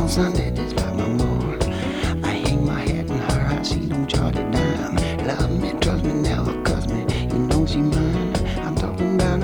on Sunday, just like my mom. I hang my hat in her house, she don't charge a dime. Love me, trust me, never cuss me, you know she mine. I'm talking about